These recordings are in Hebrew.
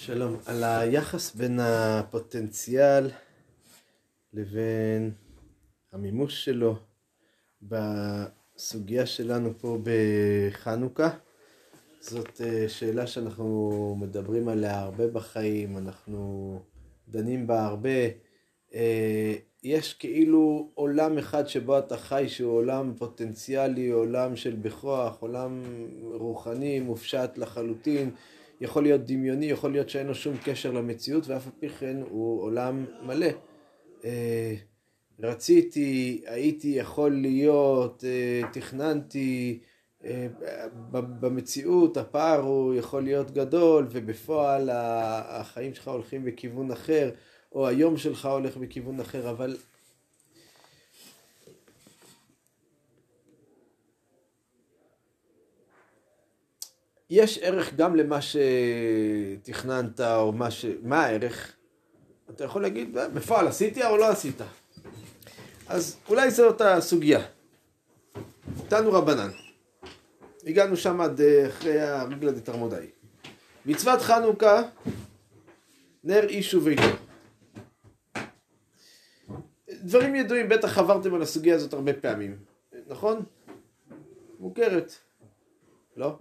שלום, על היחס בין הפוטנציאל לבין המימוש שלו בסוגיה שלנו פה בחנוכה. זאת שאלה שאנחנו מדברים עליה הרבה בחיים, אנחנו דנים בה הרבה. יש כאילו עולם אחד שבו אתה חי שהוא עולם פוטנציאלי, עולם של בכוח, עולם רוחני, מופשט לחלוטין, יכול להיות דמיוני, יכול להיות שאין לו שום קשר למציאות, ואף על פי כן הוא עולם מלא. רציתי, הייתי יכול להיות, תכננתי, במציאות הפער הוא יכול להיות גדול, ובפועל החיים שלך הולכים בכיוון אחר, או היום שלך הולך בכיוון אחר, אבל יש ערך גם למה שתכננת, או מה הערך? אתה יכול להגיד, בפועל עשיתי או לא עשית? אז אולי זו אותה סוגיה. תנו רבנן. הגענו שם עד אחרי הרגלא דתרמודאי. מצוות חנוכה, נר איש וביתו. דברים ידועים, בטח חברתם על הסוגיה הזאת הרבה פעמים. נכון? מוכרת. לא?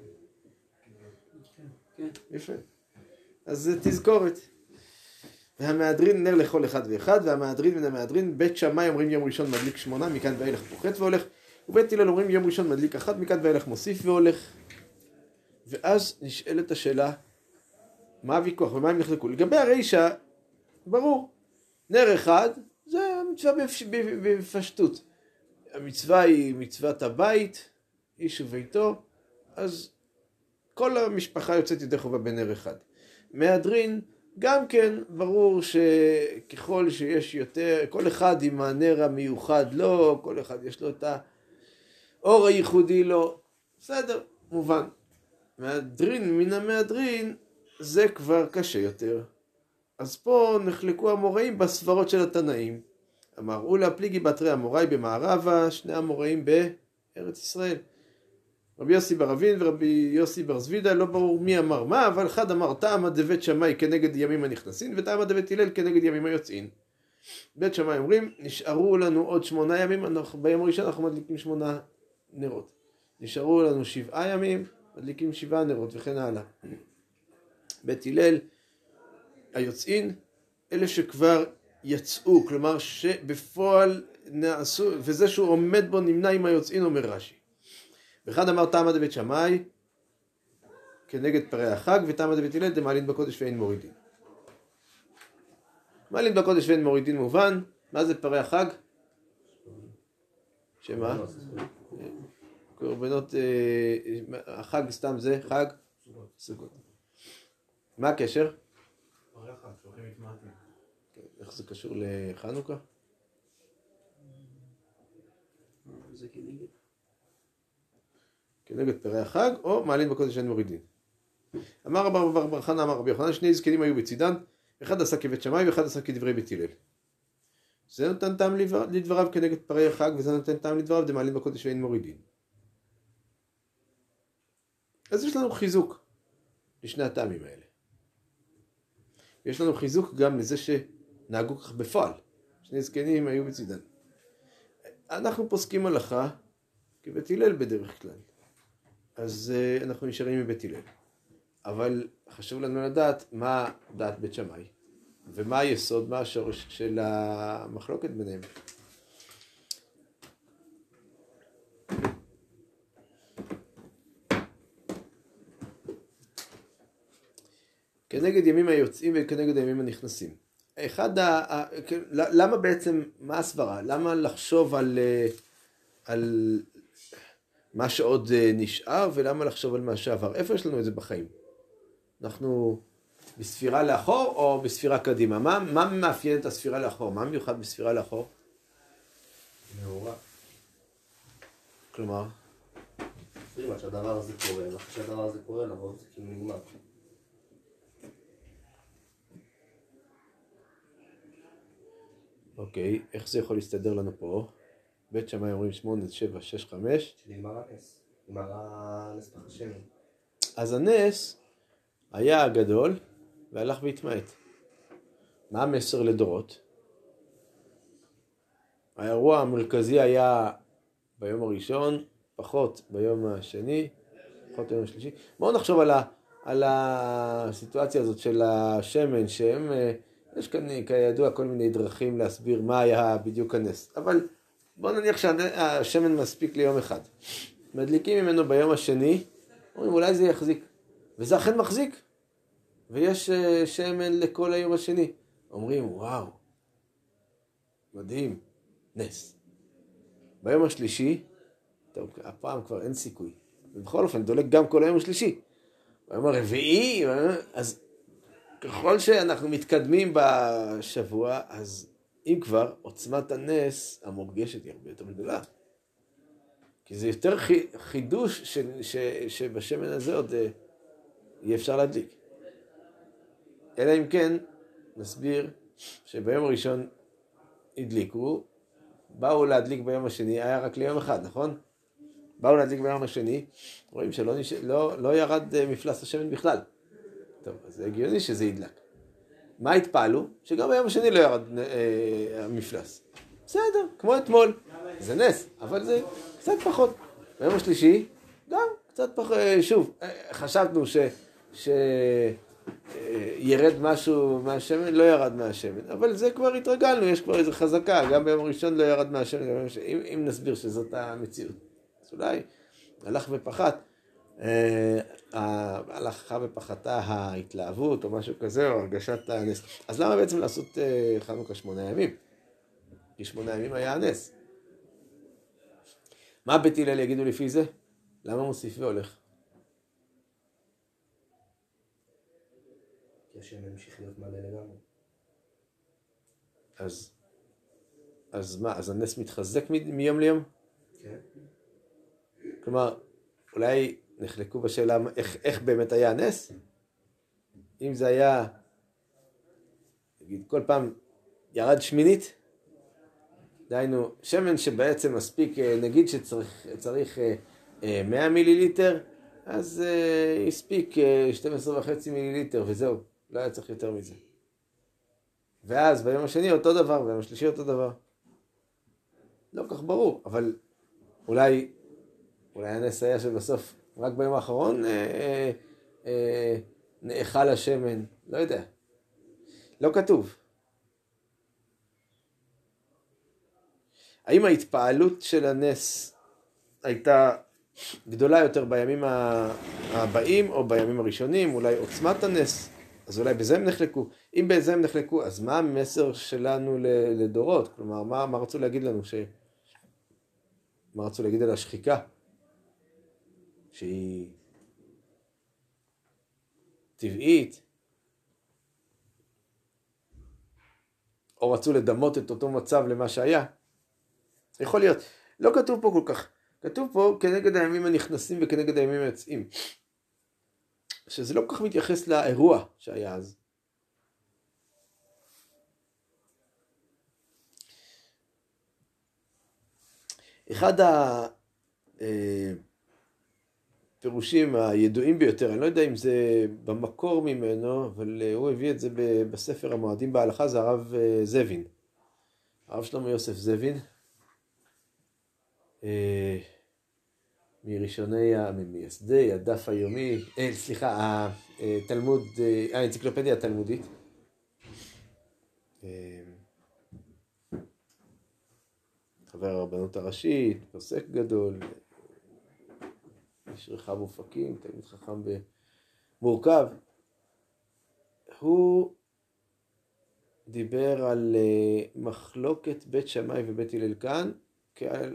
כן. יפה. אז תזכורת. והמהדרין נר לכל אחד ואחד, והמהדרין מן המהדרין, בית שמאי אומרים יום ראשון מדליק 8, מכאן ואילך פוחת והולך, ובית הלל אומרים יום ראשון מדליק 1, מכאן ואילך מוסיף והולך. ואז נשאלת השאלה, מה הוויכוח ומה הם נחלקו? לגבי הרישא, ברור, נר אחד, זה המצווה בפשטות. המצווה היא מצוות הבית, איש וביתו, אז כל המשפחה יוצאת ידי חובה בנר אחד. מהדרין, גם כן ברור שככל שיש יותר, כל אחד עם הנר המיוחד לא, כל אחד יש לו את האור הייחודי לא, בסדר, מובן. מהדרין מן המהדרין זה כבר קשה יותר. אז פה נחלקו המוראים בסברות של התנאים. אמר אולה פליגי בתרי המוראי במערבה, שני המוראים בארץ ישראל. רבי יוסי בר אבין ורבי יוסי בר זבידה, לא ברור מי אמר מה, אבל אחד אמר טעמא דבית שמאי כנגד ימים הנכנסין, וטעמא דבית הלל כנגד ימים היוצאין. בית שמאי אומרים, נשארו לנו עוד 8 ימים, ביום הראשון אנחנו מדליקים 8 נרות. נשארו לנו 7 ימים, מדליקים 7 נרות וכן הלאה. בית הלל, היוצאין, אלה שכבר יצאו, כלומר שבפועל נעשו, וזה שהוא עומד בו נמנע עם היוצאין, אומר רש"י. ואחד אמר טעמא דבית שמאי כנגד פרי החג, וטעמא דבית הלל דמעלין בקודש ואין מורידין. מעלין בקודש ואין מורידין מובן, מה זה פרי החג? שמה? קורבנות, החג סתם זה חג? סוכות. מה הקשר? פרי החג, שהולכים להתמעטים. איך זה קשור לחנוכה? זה כנגד. כנגד פרי החג, או מעלין בקודש ואין מורידין. אמר רבי בר חנא אמר רבי יוחנן, שני זקנים היו בצידן, אחד עשה כבית שמאי ואחד עשה כדברי בית הלל. זה נותן טעם לדבריו כנגד פרי החג, וזה נותן טעם לדבריו דמעלין בקודש ואין מורידין. אז יש לנו חיזוק לשני הטעמים האלה. יש לנו חיזוק גם לזה שנהגו כך בפועל. שני זקנים היו בצידן. אנחנו פוסקים הלכה כבית הלל בדרך כלל. אז אנחנו נשארים מבית הלל. אבל חשוב לנו לדעת מה דעת בית שמאי, ומה היסוד, מה השורש של המחלוקת ביניהם. כנגד ימים היוצאים וכנגד הימים הנכנסים. למה בעצם, מה הסברה? למה לחשוב על מה שעוד נשאר, ולמה לחשוב על מה שעבר? איפה יש לנו את זה בחיים? אנחנו בספירה לאחור או בספירה קדימה? מה מאפיין את הספירה לאחור? מה מיוחד בספירה לאחור? מאורע. כלומר? עד שהדבר הזה קורה, ואחרי שהדבר הזה קורה, לרוב זה כאילו נגמר. אוקיי, איך זה יכול להסתדר לנו פה? בית שמאי אומרים 8, 7, 6, 5. שנגמר הנס. נגמר הנס בחשם. אז הנס היה הגדול, והלך והתמעט. מה המסר לדורות? האירוע המרכזי היה ביום הראשון, פחות ביום השני, פחות ביום השלישי. בואו נחשוב על הסיטואציה הזאת של השמן, שהם, יש כאן כידוע כל מיני דרכים להסביר מה היה בדיוק הנס. אבל בואו נניח שהשמן מספיק ליום אחד. מדליקים ממנו ביום השני, אומרים אולי זה יחזיק. וזה אכן מחזיק. ויש שמן לכל היום השני. אומרים וואו, מדהים, נס. ביום השלישי, טוב, הפעם כבר אין סיכוי. ובכל אופן דולק גם כל היום השלישי. ביום הרביעי, אז ככל שאנחנו מתקדמים בשבוע, אז אם כבר, עוצמת הנס המורגשת היא הרבה יותר גדולה. כי זה יותר חידוש שבשמן הזה עוד יהיה אפשר להדליק. אלא אם כן, נסביר שביום הראשון הדליקו, באו להדליק ביום השני, היה רק ליום אחד, נכון? באו להדליק ביום השני, רואים שלא ירד מפלס השמן בכלל. טוב, אז זה הגיוני שזה ידלק. מה התפעלו? שגם ביום השני לא ירד המפלס. בסדר, כמו אתמול. זה נס, אבל זה קצת פחות. ביום השלישי, גם קצת פחות. שוב, חשבנו שירד משהו מהשמן, לא ירד מהשמן. אבל זה כבר התרגלנו, יש כבר איזו חזקה. גם ביום הראשון לא ירד מהשמן. אם נסביר שזאת המציאות. אז אולי הלך ופחת. הלכה ופחתה ההתלהבות או משהו כזה, או הרגשת הנס. אז למה בעצם לעשות חנוכה 8 ימים? כי 8 ימים היה הנס. מה בית הלל יגידו לפי זה? למה מוסיף והולך? כי השם המשיך להיות מלא לגמרי. אז מה? אז הנס מתחזק מיום ליום? כן. כלומר, אולי נחלקו בשאלה איך באמת היה הנס? אם זה היה, נגיד, כל פעם ירד שמינית, דהיינו, שמן שבעצם מספיק, נגיד שצריך 100 מיליליטר, אז הספיק 12.5 מיליליטר וזהו, לא היה צריך יותר מזה. ואז ביום השני אותו דבר, ביום השלישי אותו דבר. לא כל כך ברור, אבל אולי הנס היה שבסוף רק ביום האחרון נאכל השמן, לא יודע. לא כתוב. האם ההתפעלות של הנס הייתה גדולה יותר בימים הבאים או בימים הראשונים? אולי עוצמת הנס? אז אולי בזה הם נחלקו. אם בזה הם נחלקו, אז מה המסר שלנו לדורות? כלומר, מה רצו להגיד לנו? מה רצו להגיד על השחיקה? שהיא טבעית, או רצו לדמות את אותו מצב למה שהיה. יכול להיות. לא כתוב פה כל כך. כתוב פה כנגד הימים הנכנסים וכנגד הימים היוצאים. שזה לא כל כך מתייחס לאירוע שהיה אז. אחד הפירושים הידועים ביותר, אני לא יודע אם זה במקור ממנו, אבל הוא הביא את זה בספר המועדים בהלכה, זה הרב זבין. הרב שלמה יוסף זבין. ממייסדי הדף היומי, התלמוד, האנציקלופדיה התלמודית. חבר הרבנות הראשית, פוסק גדול, איש רחב אופקים, תלמיד חכם מורכב. הוא דיבר על מחלוקת בית שמאי ובית הלל כאן, כעל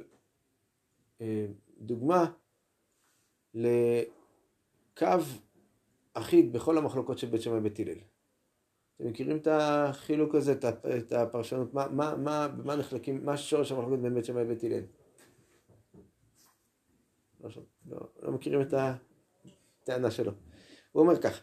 דוגמה לקו אחיד בכל המחלוקות של בית שמאי ובית הלל. אתם מכירים את החילוק הזה, את הפרשנות? במה נחלקים, מה שורש המחלוקות בין בית שמאי ובית הלל? לא מכירים את הטענה שלו. הוא אומר כך.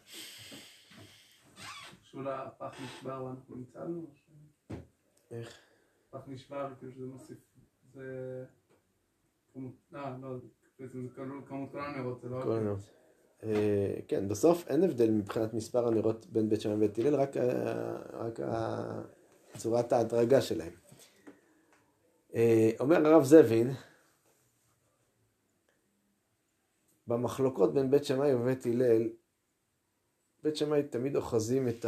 שולה, פח נשבר ואנחנו ניצלנו? איך? פח נשבר, כאילו שזה מוסיף, זה... לא, בעצם זה כמות כל הנרות, זה לא... כל הנרות. כן, בסוף אין הבדל מבחינת מספר הנרות בין בית שמאי ובית הלל, רק צורת ההדרגה שלהם. אומר הרב זבין, במחלוקות בין בית שמאי ובית הלל, בית שמאי תמיד אוחזים את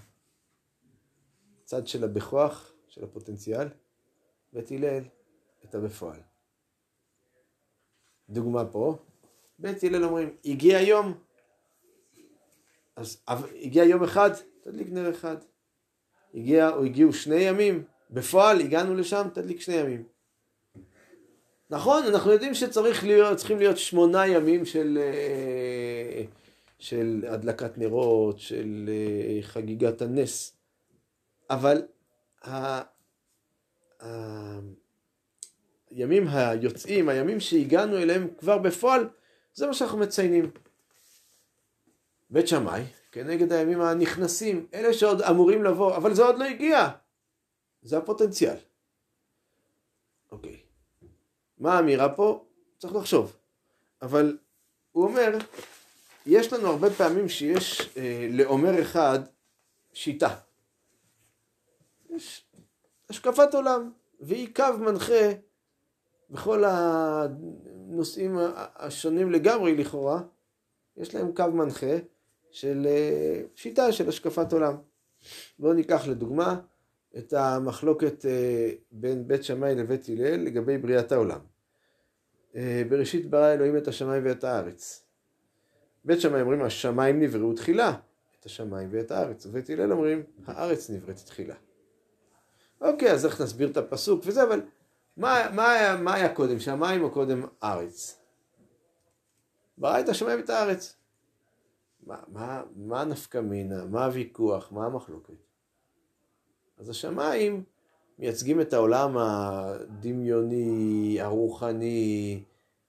הצד של הבכוח, של הפוטנציאל, בית הלל את הבפועל. דוגמה פה, בית הלל אומרים, הגיע יום, אז הגיע יום אחד, תדליק נר אחד. הגיעו 2 ימים, בפועל הגענו לשם, תדליק 2 ימים. נכון, אנחנו יודעים צריכים להיות 8 ימים של הדלקת נרות, של חגיגת הנס. אבל הימים היוצאים, הימים שהגענו אליהם כבר בפועל, זה מה שאנחנו מציינים. בית שמאי, כנגד הימים הנכנסים, אלה שעוד אמורים לבוא, אבל זה עוד לא הגיע. זה הפוטנציאל. אוקיי. מה האמירה פה? צריך לחשוב. אבל הוא אומר, יש לנו הרבה פעמים שיש לאומר אחד שיטה. יש השקפת עולם, והיא קו מנחה בכל הנושאים השונים לגמרי לכאורה, יש להם קו מנחה של שיטה של השקפת עולם. בואו ניקח לדוגמה את המחלוקת בין בית שמאי לבית הלל לגבי בריאת העולם. בראשית ברא אלוהים את השמיים ואת הארץ. בית שמאי אומרים השמיים נבראו תחילה, את השמיים ואת הארץ. ובית הלל אומרים הארץ נבראת תחילה. אוקיי, אז איך נסביר את הפסוק וזה, אבל מה היה קודם, שמיים או קודם ארץ? ברא את השמיים ואת הארץ. מה נפקא מינה, מה הוויכוח, מה המחלוקת? אז השמיים מייצגים את העולם הדמיוני, הרוחני,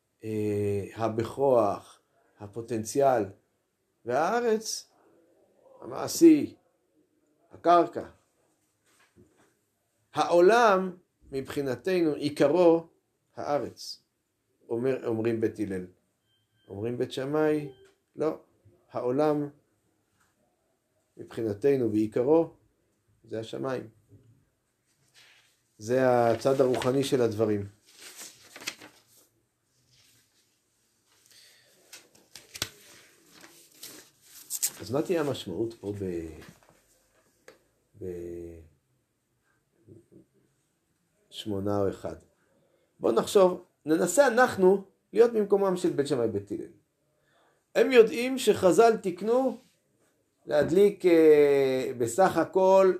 הבכוח, הפוטנציאל, והארץ, המעשי, הקרקע. העולם מבחינתנו עיקרו הארץ, אומרים בית הלל. אומרים בית שמאי, לא, העולם מבחינתנו בעיקרו זה השמיים. זה הצד הרוחני של הדברים. אז מה תהיה המשמעות פה שמונה או אחד? בואו נחשוב, ננסה אנחנו להיות במקומם של בית שמאי ובית הלל. הם יודעים שחז"ל תיקנו להדליק בסך הכל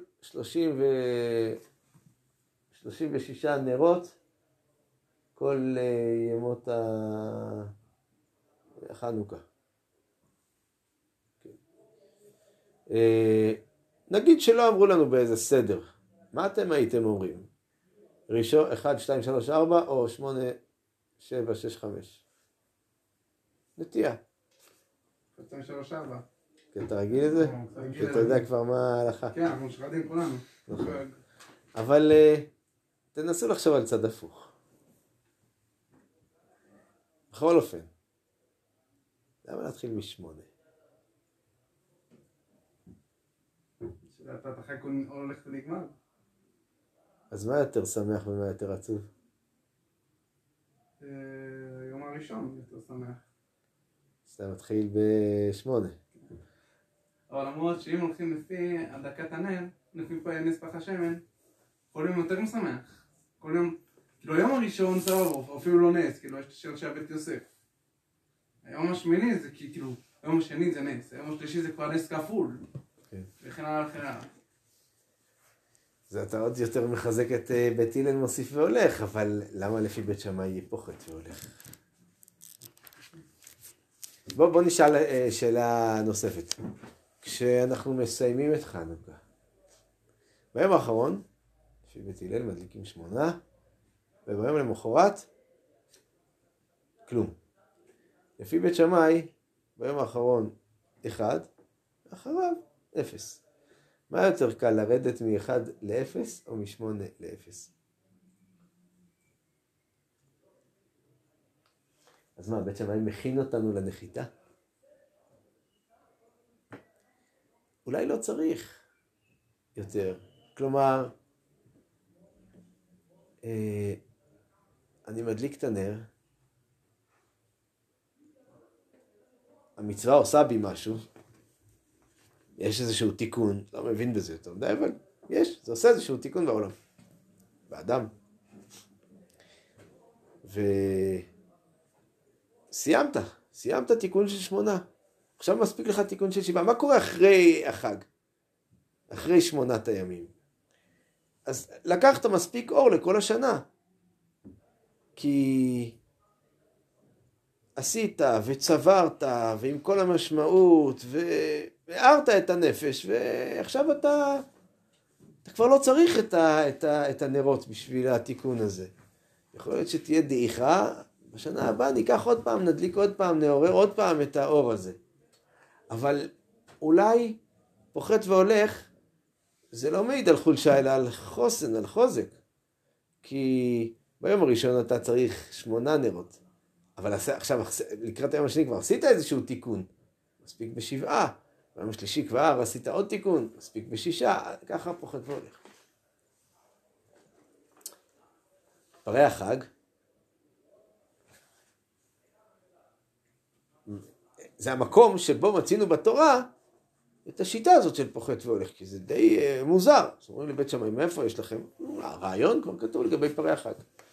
36 נרות כל ימות החנוכה. נגיד שלא אמרו לנו באיזה סדר. מה אתם הייתם אומרים? ראשון, 1, 2, 3, 4 או 8, 7, 6, 5? נטייה. 2, 3, 4. כן, אתה רגיל לזה? אתה יודע כבר מה ההלכה. כן, אנחנו שחדים כולנו. אבל תנסו לחשוב על צד הפוך. בכל אופן, למה להתחיל מ8? שאתה תחק הולך ונגמר. אז מה יותר שמח ומה יותר עצוב? יום הראשון יותר שמח. אז אתה מתחיל ב8. אבל למרות שאם הולכים לפי הדקת הנר, לפי נס פח השמן, כל יום יותר משמח. כל יום, כאילו היום הראשון טוב, אפילו לא נס, כאילו יש את השיר של בית יוסף. היום השמיני זה כאילו, היום השני זה נס, היום השלישי זה כבר נס כפול. כן. וכן הלאה וכן הלאה. זה אתה עוד יותר מחזק את בית הלל מוסיף והולך, אבל למה לפי בית שמאי יהיה פוחת והולך? בוא נשאל שאלה נוספת. כשאנחנו מסיימים את חנוכה, ביום האחרון, לפי בית הלל מדליקים 8, וביום למחרת, כלום. לפי בית שמאי, ביום האחרון 1, אחריו 0. מה יותר קל, לרדת מ1 ל-0 או מ8 ל-0? אז מה, בית שמאי מכין אותנו לנחיתה? אולי לא צריך יותר. כלומר, אני מדליק את הנר, המצווה עושה בי משהו, יש איזשהו תיקון, לא מבין בזה יותר מדי, אבל יש, זה עושה איזשהו תיקון בעולם, באדם. סיימת תיקון של 8. עכשיו מספיק לך תיקון של 7. מה קורה אחרי החג? אחרי 8 הימים. אז לקחת מספיק אור לכל השנה. כי עשית וצברת ועם כל המשמעות והארת את הנפש, ועכשיו אתה כבר לא צריך את הנרות בשביל התיקון הזה. יכול להיות שתהיה דעיכה, בשנה הבאה ניקח עוד פעם, נדליק עוד פעם, נעורר עוד פעם את האור הזה. אבל אולי פוחת והולך, זה לא מעיד על חולשה, אלא על חוסן, על חוזק. כי ביום הראשון אתה צריך 8 נרות. אבל עכשיו, לקראת היום השני כבר עשית איזשהו תיקון. מספיק ב7. ביום השלישי כבר עשית עוד תיקון. מספיק ב6. ככה פוחת והולך. פרי החג. זה המקום שבו מצינו בתורה את השיטה הזאת של פוחת והולך, כי זה די מוזר. אז אומרים לבית שמאי, מאיפה יש לכם? הרעיון כבר כתוב לגבי פרי החג.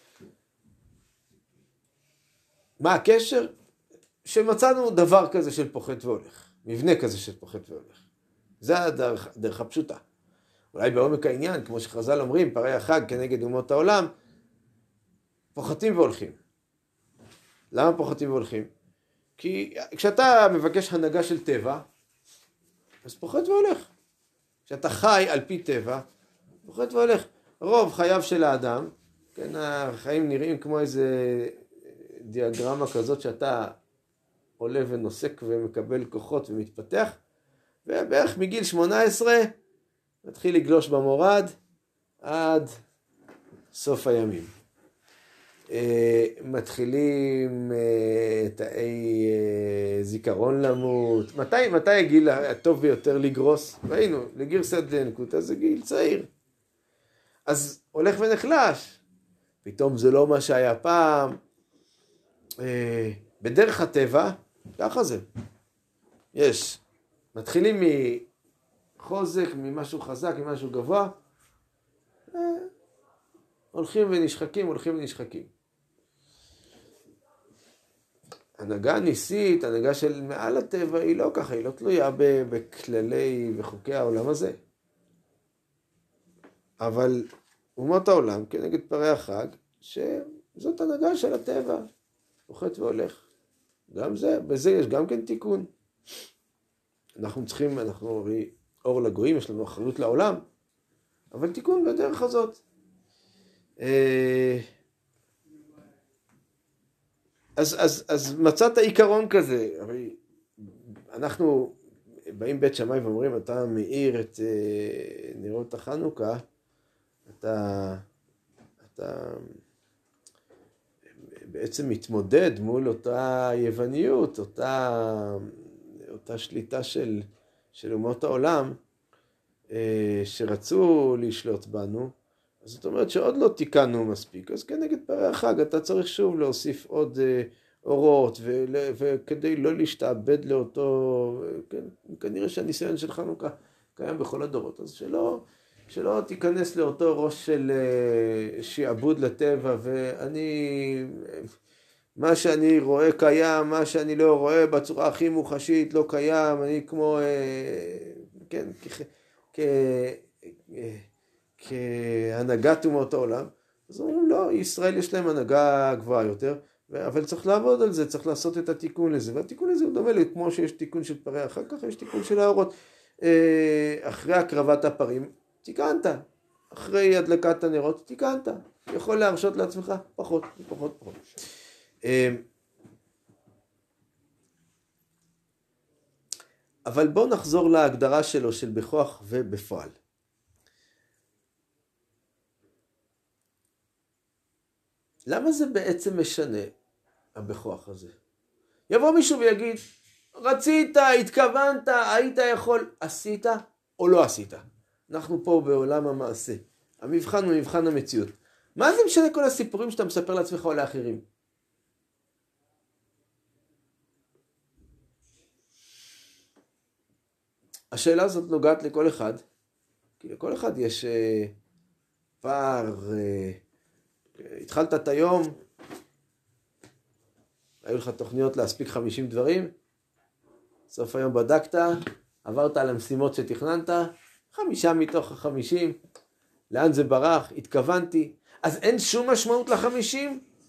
מה הקשר? שמצאנו דבר כזה של פוחת והולך, מבנה כזה של פוחת והולך. זה הדרך הפשוטה. אולי בעומק העניין, כמו שחז"ל אומרים, פרי החג כנגד אומות העולם, פוחתים והולכים. למה פוחתים והולכים? כי כשאתה מבקש הנהגה של טבע, אז פוחת והולך. כשאתה חי על פי טבע, פוחת והולך. רוב חייו של האדם, כן, החיים נראים כמו איזה דיאגרמה כזאת שאתה עולה ונוסק ומקבל כוחות ומתפתח, ובערך מגיל 18 מתחיל לגלוש במורד עד סוף הימים. מתחילים תאי זיכרון למות. מתי הגיל הטוב ביותר לגרוס? ראינו, לגרסת דנקותא זה גיל צעיר. אז הולך ונחלש. פתאום זה לא מה שהיה פעם. בדרך הטבע, ככה זה. יש. מתחילים מחוזק, ממשהו חזק, ממשהו גבוה. הולכים ונשחקים. הנהגה ניסית, הנהגה של מעל הטבע, היא לא ככה, היא לא תלויה בכללי וחוקי העולם הזה. אבל אומות העולם, כנגד פרי החג, שזאת הנהגה של הטבע, פוחת והולך. גם זה, בזה יש גם כן תיקון. אנחנו הרי אור לגויים, יש לנו אחריות לעולם, אבל תיקון בדרך הזאת. אז מצאת עיקרון כזה, הרי אנחנו באים בית שמאי ואומרים, אתה מאיר את נרות החנוכה, אתה בעצם מתמודד מול אותה יווניות, אותה שליטה של אומות העולם, שרצו לשלוט בנו. אז זאת אומרת שעוד לא תיקנו מספיק, אז כנגד פרי החג אתה צריך שוב להוסיף עוד אורות, וכדי לא להשתעבד לאותו, כנראה שהניסיון של חנוכה קיים בכל הדורות, אז שלא תיכנס לאותו ראש של שעבוד לטבע, מה שאני רואה קיים, מה שאני לא רואה בצורה הכי מוחשית לא קיים, אני כמו, כן, כהנהגת אומות העולם. אז אומרים, לא, ישראל יש להם הנהגה גבוהה יותר, אבל צריך לעבוד על זה, צריך לעשות את התיקון לזה, והתיקון לזה הוא דומה לי, כמו שיש תיקון של פרי החג, ככה יש תיקון של האורות. אחרי הקרבת הפרים, תיקנת. אחרי הדלקת הנרות, תיקנת. יכול להרשות לעצמך פחות. אבל בואו נחזור להגדרה שלו, של בכוח ובפועל. למה זה בעצם משנה, הבכוח הזה? יבוא מישהו ויגיד, רצית, התכוונת, היית יכול, עשית או לא עשית. אנחנו פה בעולם המעשה. המבחן הוא מבחן המציאות. מה זה משנה כל הסיפורים שאתה מספר לעצמך או לאחרים? השאלה הזאת נוגעת לכל אחד, כי לכל אחד יש פער, התחלת את היום, היו לך תוכניות להספיק 50 דברים, סוף היום בדקת, עברת על המשימות שתכננת, 5 מתוך 50, לאן זה ברח, התכוונתי, אז אין שום משמעות ל50?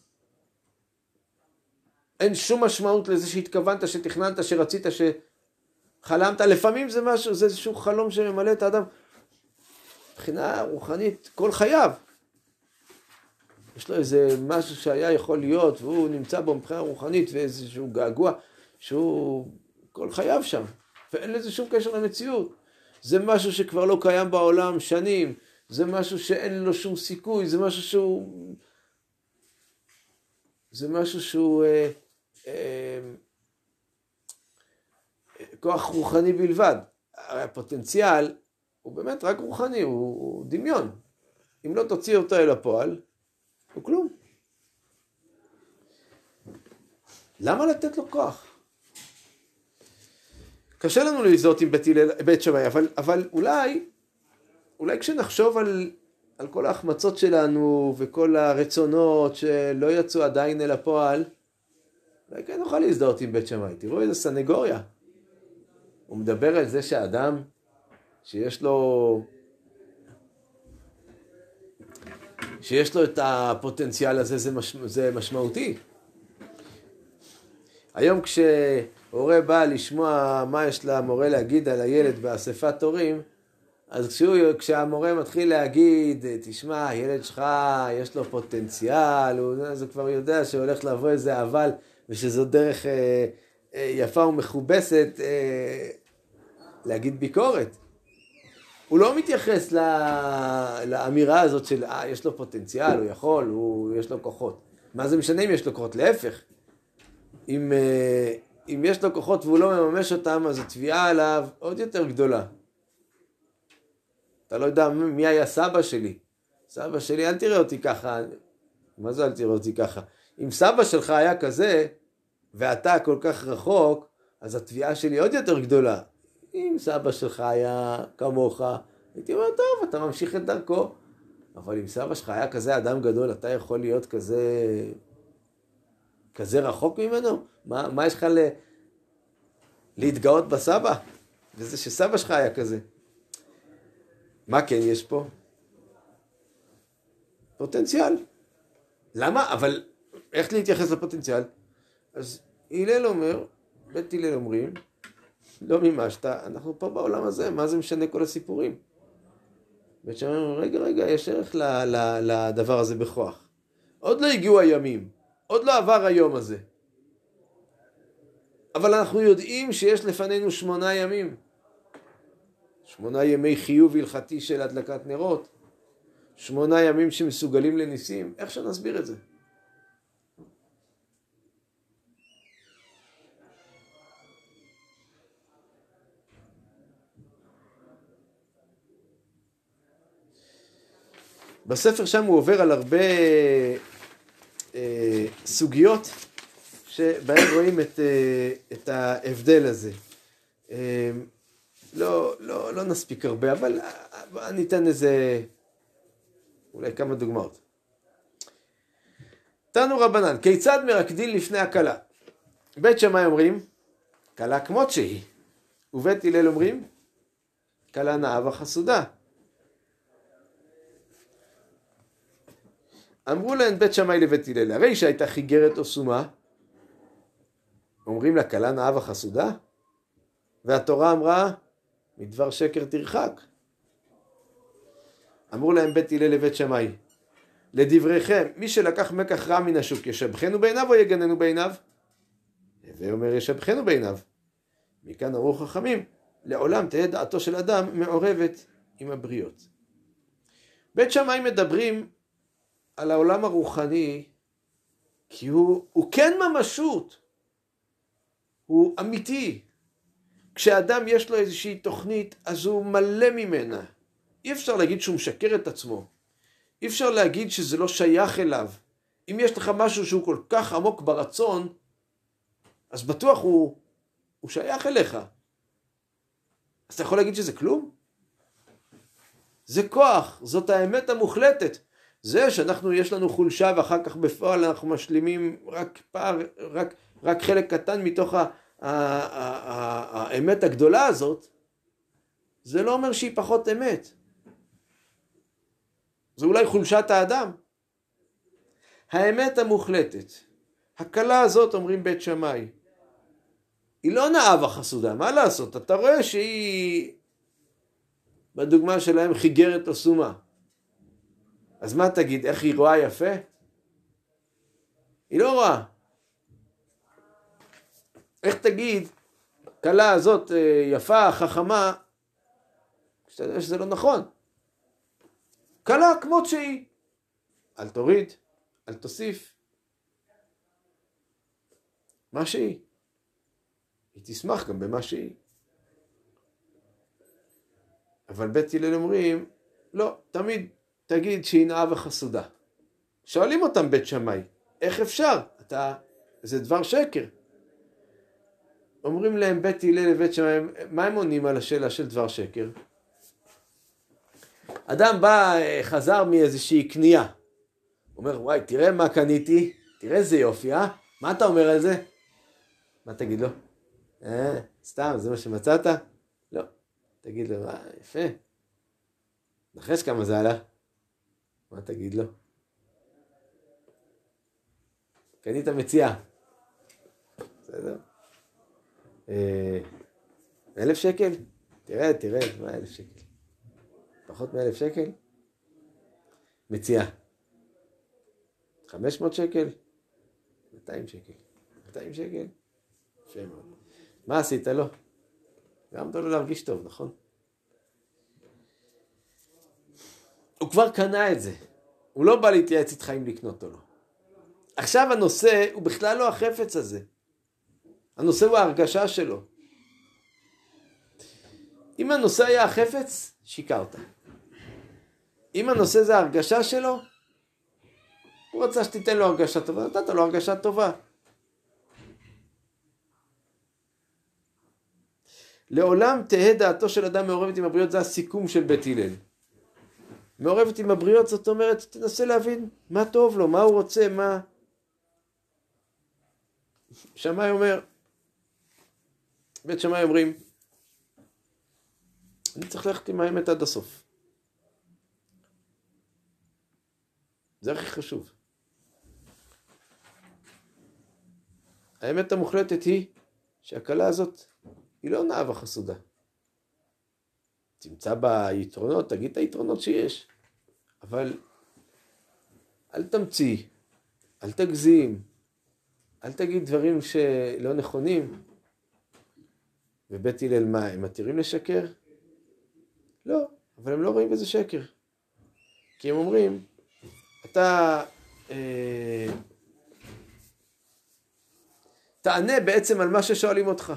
אין שום משמעות לזה שהתכוונת, שתכננת, שרצית, שחלמת, לפעמים זה משהו, זה איזשהו חלום שממלא את האדם, מבחינה רוחנית, כל חייו. יש לו איזה משהו שהיה יכול להיות, והוא נמצא בו מבחינה רוחנית, ואיזשהו געגוע, שהוא כל חייו שם, ואין לזה שום קשר למציאות. זה משהו שכבר לא קיים בעולם שנים, זה משהו שאין לו שום סיכוי, זה משהו שהוא כוח רוחני בלבד. הפוטנציאל הוא באמת רק רוחני, הוא דמיון. אם לא תוציא אותו אל הפועל, הוא כלום. למה לתת לו כוח? קשה לנו לזהות עם בית שמאי, אבל אולי כשנחשוב על כל ההחמצות שלנו וכל הרצונות שלא יצאו עדיין אל הפועל, אולי כן נוכל להזדהות עם בית שמאי. תראו איזה סנגוריה. הוא מדבר על זה שהאדם שיש לו את הפוטנציאל הזה, זה משמעותי. היום כשהורה בא לשמוע מה יש למורה להגיד על הילד באספת הורים, אז כשהמורה מתחיל להגיד, תשמע, הילד שלך יש לו פוטנציאל, אז הוא כבר יודע שהולך לבוא איזה אבל, ושזו דרך יפה ומכובסת להגיד ביקורת. הוא לא מתייחס לאמירה הזאת של, יש לו פוטנציאל, הוא יכול, יש לו כוחות. מה זה משנה אם יש לו כוחות? להפך. אם יש לו כוחות והוא לא מממש אותם, אז התביעה עליו עוד יותר גדולה. אתה לא יודע מי היה סבא שלי. סבא שלי, אל תראה אותי ככה. מה זה אל תראה אותי ככה? אם סבא שלך היה כזה, ואתה כל כך רחוק, אז התביעה שלי עוד יותר גדולה. אם סבא שלך היה כמוך, הייתי אומר, טוב, אתה ממשיך את דרכו. אבל אם סבא שלך היה כזה אדם גדול, אתה יכול להיות כזה רחוק ממנו? מה יש לך להתגאות בסבא? וזה שסבא שלך היה כזה. מה כן יש פה? פוטנציאל. למה? אבל איך להתייחס לפוטנציאל? אז הלל אומר, בית הלל אומרים, לא מימשת, אנחנו פה בעולם הזה, מה זה משנה כל הסיפורים? בית שמאי אומר, רגע, יש ערך לדבר הזה בכוח. עוד לא הגיעו הימים, עוד לא עבר היום הזה. אבל אנחנו יודעים שיש לפנינו 8 ימים. 8 ימי חיוב הלכתי של הדלקת נרות. 8 ימים שמסוגלים לניסים. איך שנסביר את זה? בספר שם הוא עובר על הרבה סוגיות שבהן רואים את ההבדל הזה. לא נספיק הרבה, אבל אני אתן אולי כמה דוגמאות. תנו רבנן, כיצד מרקדין לפני הכלה? בית שמאי אומרים, כלה כמות שהיא. ובית הלל אומרים, כלה נאה וחסודה. אמרו להן בית שמאי לבית הלל, הרי שהייתה חיגרת או סומה, אומרים לה, כלה נאה וחסודה? והתורה אמרה, מדבר שקר תרחק. אמרו להם בית הלל לבית שמאי, לדבריכם, מי שלקח מקח רע מן השוק, ישבחנו בעיניו או יגננו בעיניו? ואומר, ישבחנו בעיניו. מכאן אמרו חכמים, לעולם תהיה דעתו של אדם מעורבת עם הבריות. בית שמאי מדברים על העולם הרוחני, כי הוא כן ממשות. הוא אמיתי. כשאדם יש לו איזושהי תוכנית, אז הוא מלא ממנה. אי אפשר להגיד שהוא משקר את עצמו. אי אפשר להגיד שזה לא שייך אליו. אם יש לך משהו שהוא כל כך עמוק ברצון, אז בטוח הוא שייך אליך. אז אתה יכול להגיד שזה כלום? זה כוח, זאת האמת המוחלטת. זה שאנחנו יש לנו חולשה ואחר כך בפועל אנחנו משלימים רק חלק קטן מתוך האמת הגדולה הזאת, זה לא אומר שהיא פחות אמת. זה אולי חולשת האדם. האמת המוחלטת, הקלה הזאת אומרים בית שמאי, היא לא נאה וחסודה, מה לעשות? אתה רואה שהיא, בדוגמה שלהם, חיגרת או סומה. אז מה תגיד, איך היא רואה יפה? היא לא רואה. איך תגיד, קלה הזאת יפה, חכמה, שאתה יודע שזה לא נכון. קלה כמות שהיא. אל תוריד, אל תוסיף. מה שהיא. היא תשמח גם במה שהיא. אבל בית הלל אומרים, לא, תמיד תגיד שהיא נאה וחסודה. שואלים אותם בית שמאי, איך אפשר? זה דבר שקר. אומרים להם בית הלל לבית שמאי, מה הם עונים על השאלה של דבר שקר? אדם בא, חזר מאיזושהי קנייה. אומר, וואי, תראה מה קניתי, תראה איזה יופי, מה אתה אומר על זה? מה תגיד לו? סתם, זה מה שמצאת? לא. תגיד לו, יפה. נחש כמה זה עלה? מה תגיד לו? קנית מציאה. בסדר? 1,000 שקל? תראה, מה 1,000 שקל? פחות מ1,000 שקל? מציאה. 500 שקל? 200 שקל. 200 שקל? יפה מאוד. מה עשית לו? גרמת לו להרגיש טוב, נכון? הוא כבר קנה את זה. הוא לא בא להתייעץ איתך אם לקנות או לא. עכשיו הנושא הוא בכלל לא החפץ הזה. הנושא הוא ההרגשה שלו. אם הנושא היה החפץ, שיקרת. אם הנושא זה ההרגשה שלו, הוא רצה שתיתן לו הרגשה טובה, נתת לו הרגשה טובה. לעולם תהא דעתו של אדם מעורבת עם הבריות, זה הסיכום של בית הלל. מעורבת עם הבריות, זאת אומרת, תנסה להבין מה טוב לו, מה הוא רוצה, מה... שמאי אומר, בית שמאי אומרים, אני צריך ללכת עם האמת עד הסוף. זה הכי חשוב. האמת המוחלטת היא שהקלה הזאת היא לא נאה וחסודה. תמצא בה יתרונות, תגיד את היתרונות שיש. אבל אל תמציא, אל תגזים, אל תגיד דברים שלא נכונים. ובית הלל מה, הם מתירים לשקר? לא, אבל הם לא רואים בזה שקר. כי הם אומרים, אתה תענה בעצם על מה ששואלים אותך.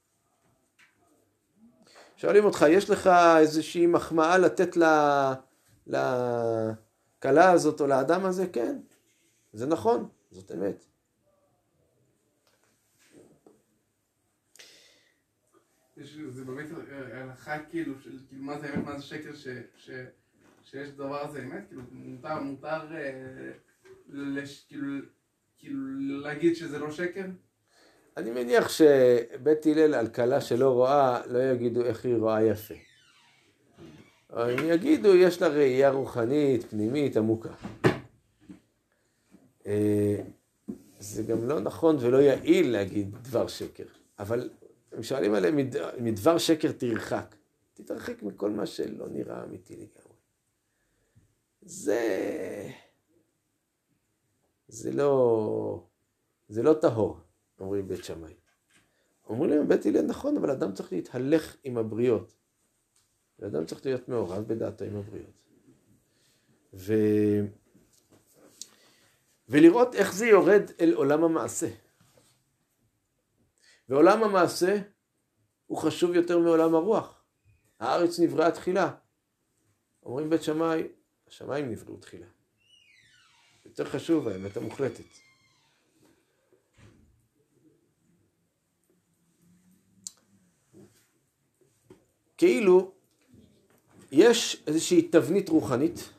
שואלים אותך, יש לך איזושהי מחמאה לתת לקלה הזאת או לאדם הזה? כן, זה נכון, זאת אמת. זה באמת הלכה כאילו, מה זה אמת, מה זה שקר, שיש דבר הזה אמת, כאילו מותר כאילו להגיד שזה לא שקר? אני מניח שבית הלל על קלה שלא רואה, לא יגידו איך היא רואה יפה. הם יגידו, יש לה ראייה רוחנית, פנימית, עמוקה. זה גם לא נכון ולא יעיל להגיד דבר שקר. אבל הם שואלים עליהם, מדבר שקר תרחק. תתרחק מכל מה שלא נראה אמיתי לגמרי. זה לא טהור, אומרים בית שמאי. אומרים להם בית הלל נכון, אבל אדם צריך להתהלך עם הבריות. ואדם צריך להיות מעורב בדעתו עם הבריות. ולראות איך זה יורד אל עולם המעשה. ועולם המעשה הוא חשוב יותר מעולם הרוח. הארץ נבראה תחילה. אומרים בית שמאי, השמיים נבראו תחילה. יותר חשוב האמת המוחלטת. כאילו יש איזושהי תבנית רוחנית,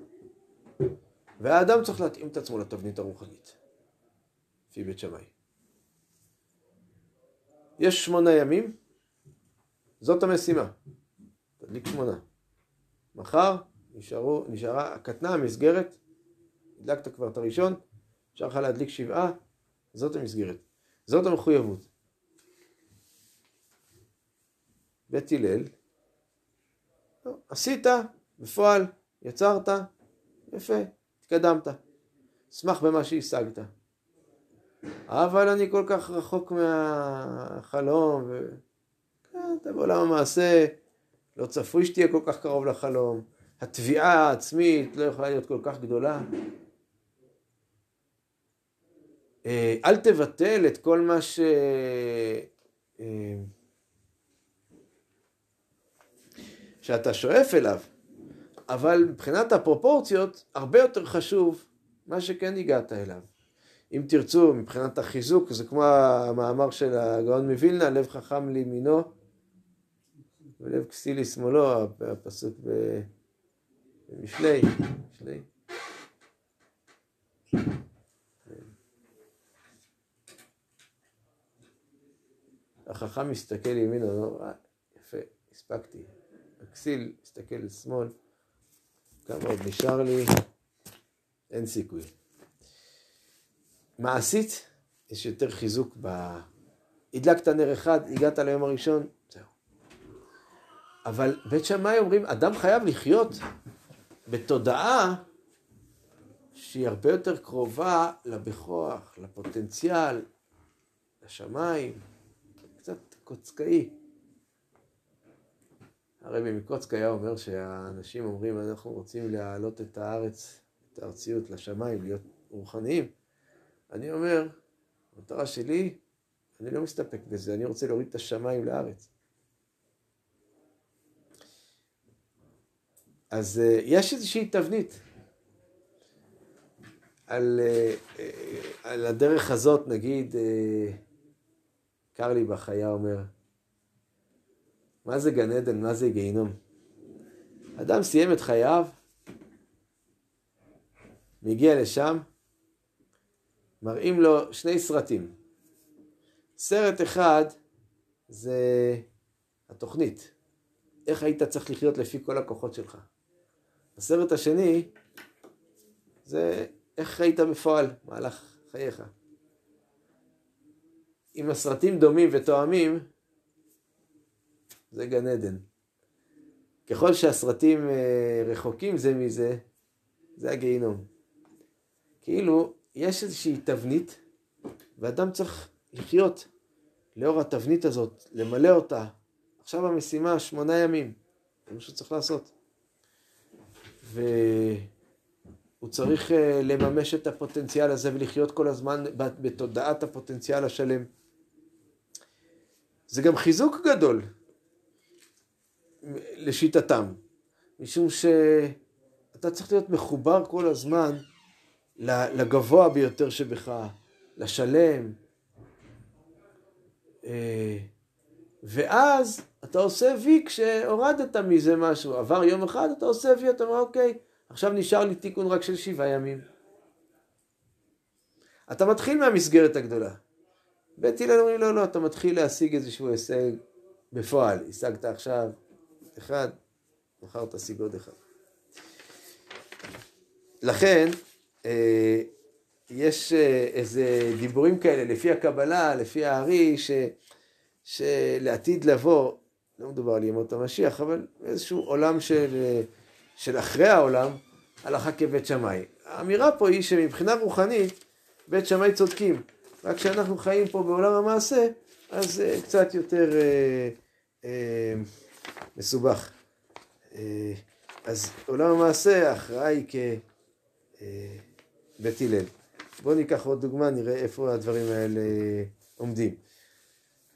והאדם צריך להתאים את עצמו לתבנית הרוחנית, לפי בית שמאי. יש 8 ימים, זאת המשימה. תדליק 8. מחר נשארה הקטנה, המסגרת, הדלקת כבר את הראשון, אפשר לך להדליק 7, זאת המסגרת. זאת המחויבות. בית הלל, עשית, בפועל, יצרת, יפה, התקדמת. שמח במה שהשגת. אבל אני כל כך רחוק מהחלום, אתה בעולם המעשה, לא צפוי שתהיה כל כך קרוב לחלום. התביעה העצמית לא יכולה להיות כל כך גדולה. אל תבטל את כל מה שאתה שואף אליו, אבל מבחינת הפרופורציות הרבה יותר חשוב מה שכן הגעת אליו. אם תרצו, מבחינת החיזוק, זה כמו המאמר של הגאון מווילנה, לב חכם לימינו ולב כסיל לשמאלו, הפסוק במשלי. החכם מסתכל ימינו, יפה, הספקתי. הכסיל מסתכל לשמאל, כמה עוד נשאר לי, אין סיכוי. מעשית, יש יותר חיזוק הדלקת נר אחד, הגעת ליום הראשון, זהו. אבל בית שמאי אומרים, אדם חייב לחיות בתודעה שהיא הרבה יותר קרובה לבכוח, לפוטנציאל, לשמיים, קצת קוצקאי. הרבי מקוצק היה אומר שהאנשים אומרים, אנחנו רוצים להעלות את הארץ, את הארציות לשמיים, להיות רוחניים. אני אומר, המטרה שלי, אני לא מסתפק בזה, אני רוצה להוריד את השמיים לארץ. אז יש איזושהי תבנית. על הדרך הזאת, נגיד, קרליבך היה אומר, מה זה גן עדן, מה זה גיהינום? אדם סיים את חייו, מגיע לשם, מראים לו 2 סרטים. סרט אחד זה התוכנית. איך היית צריך לחיות לפי כל הכוחות שלך. הסרט השני זה איך היית בפועל, מהלך חייך. אם הסרטים דומים ותואמים, זה גן עדן. ככל שהסרטים רחוקים זה מזה, זה הגיהינום. כאילו, יש איזושהי תבנית, ואדם צריך לחיות לאור התבנית הזאת, למלא אותה. עכשיו המשימה 8 ימים, זה מה שהוא צריך לעשות. והוא צריך לממש את הפוטנציאל הזה ולחיות כל הזמן בתודעת הפוטנציאל השלם. זה גם חיזוק גדול לשיטתם, משום שאתה צריך להיות מחובר כל הזמן לגבוה ביותר שבך, לשלם. ואז אתה עושה וי כשהורדת מזה משהו. עבר יום אחד, אתה עושה וי, אתה אומר, אוקיי, עכשיו נשאר לי תיקון רק של 7 ימים. אתה מתחיל מהמסגרת הגדולה. בית הלל אומרים, לא, אתה מתחיל להשיג איזשהו הישג בפועל. השגת עכשיו 1, מחר תשיג עוד 1. לכן, יש איזה דיבורים כאלה, לפי הקבלה, לפי הארי, שלעתיד לבוא, לא מדובר על ימות המשיח, אבל איזשהו עולם של אחרי העולם, הלכה כבית שמאי. האמירה פה היא שמבחינה רוחנית, בית שמאי צודקים. רק כשאנחנו חיים פה בעולם המעשה, אז קצת יותר מסובך. אז עולם המעשה, ההכרעה היא כבית הלל. בואו ניקח עוד דוגמה, נראה איפה הדברים האלה עומדים.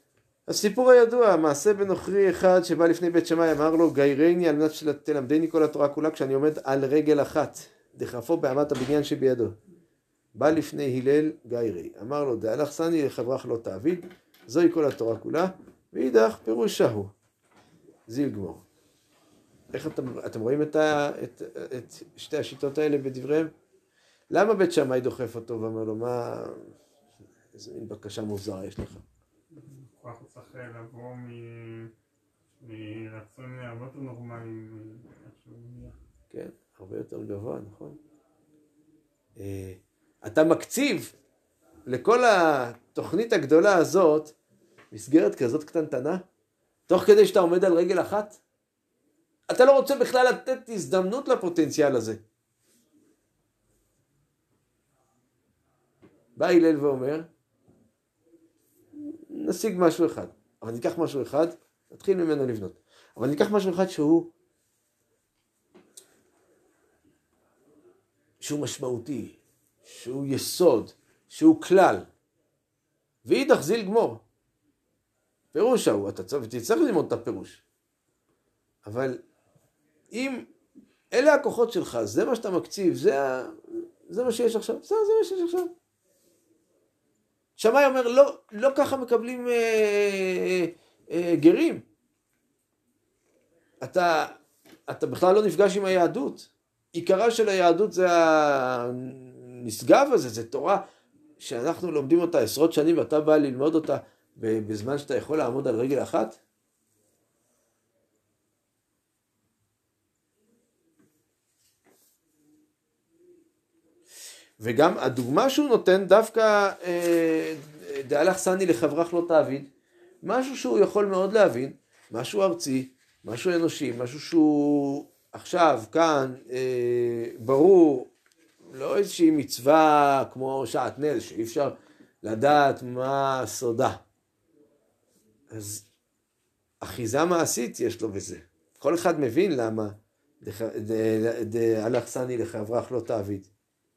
הסיפור הידוע, מעשה בנוכרי אחד שבא לפני בית שמאי, אמר לו גיירני על מנת שתלמדני כל התורה כולה כשאני עומד על רגל אחת, דחפו באמת הבניין שבידו. בא לפני הלל גיירי, אמר לו דהלך סני לחברך לא תעביד, זוהי כל התורה כולה, ואידך פירושה הוא. זיל גמור. איך אתם רואים את שתי השיטות האלה בדבריהם? למה בית שמאי דוחף אותו ואומר לו, מה, איזה מין בקשה מוזרה יש לך? כוח הוא צריך לבוא מרצון הרבה יותר נורמלי. כן, הרבה יותר גבוה, נכון? אתה מקציב לכל התוכנית הגדולה הזאת מסגרת כזאת קטנטנה, תוך כדי שאתה עומד על רגל אחת? אתה לא רוצה בכלל לתת הזדמנות לפוטנציאל הזה. בא הלל ואומר, נשיג משהו אחד, אבל ניקח משהו אחד, נתחיל ממנו לבנות. אבל ניקח משהו אחד שהוא משמעותי, שהוא יסוד, שהוא כלל. ואידך זיל גמור. פירוש הוא, אתה תצטרך ללמוד את הפירוש. אבל אם אלה הכוחות שלך, זה מה שאתה מקציב, זה מה שיש עכשיו, זה מה שיש עכשיו. שמאי אומר, לא ככה מקבלים גרים. אתה בכלל לא נפגש עם היהדות. עיקרה של היהדות זה הנשגב הזה, זה תורה שאנחנו לומדים אותה עשרות שנים ואתה בא ללמוד אותה בזמן שאתה יכול לעמוד על רגל אחת. וגם הדוגמה שהוא נותן דווקא דהלך סני לחברך לא תעביד, משהו שהוא יכול מאוד להבין, משהו ארצי, משהו אנושי, משהו שהוא עכשיו כאן ברור, לא איזושהי מצווה כמו שעטנז שאי אפשר לדעת מה סודה. אז אחיזה מעשית יש לו בזה. כל אחד מבין למה דהלך סני לחברך לא תעביד.